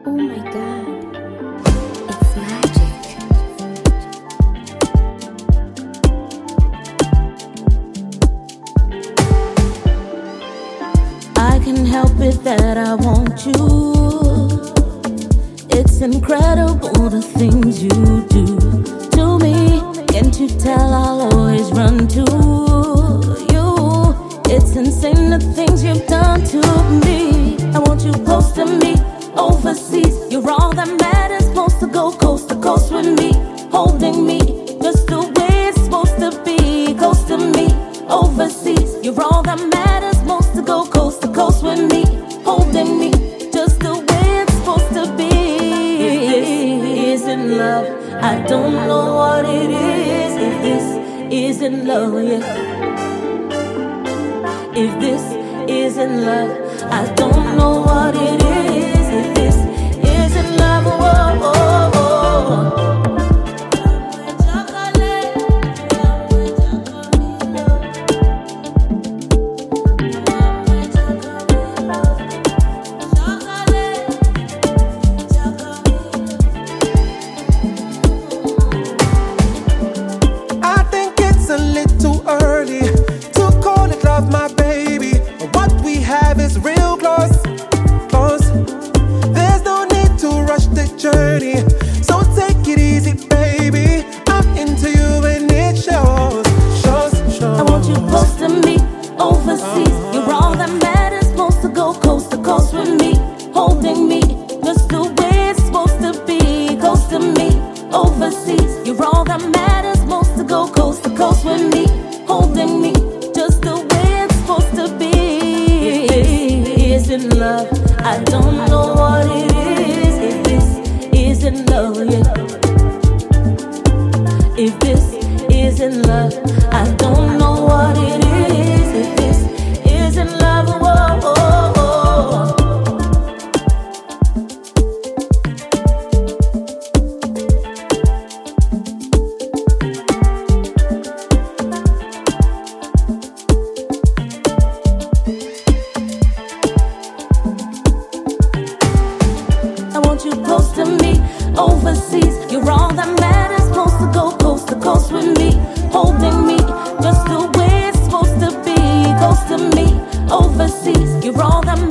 Oh my God, it's magic. I can help it that I want you. It's incredible the things you do to me. Can't you tell I'll always run to you? It's insane the things you've done to me. I want you close to me, overseas. You're all that matters. Supposed to go coast to coast with me, holding me just the way it's supposed to be. Close to me, overseas. You're all that matters. Supposed to go coast to coast with me, holding me just the way it's supposed to be. If this isn't love, I don't know what it is. If this isn't love, yeah. If this isn't love, I don't know what it is. If this isn't love, oh, oh, oh. I think it's a little early to call it love, my baby. What we have is real close, close. There's no need to rush the journey, so take it easy, baby. I'm into you and it shows, shows. I want you close to me, overseas. You're all that matters. Supposed to go coast to coast with me, holding me just the way it's supposed to be. Close to me, overseas. You're all that matters. Supposed to go coast to coast with me, holding me just the way it's supposed to be. If this isn't love, I don't know what it is. If this isn't love, yeah. If this isn't love, I don't know what it is. If this isn't love, whoa, oh, oh. I want you close to me, overseas. You're all that matters. Supposed to go coast to coast with me, holding me just the way it's supposed to be. Close to me, overseas. You're all that matters.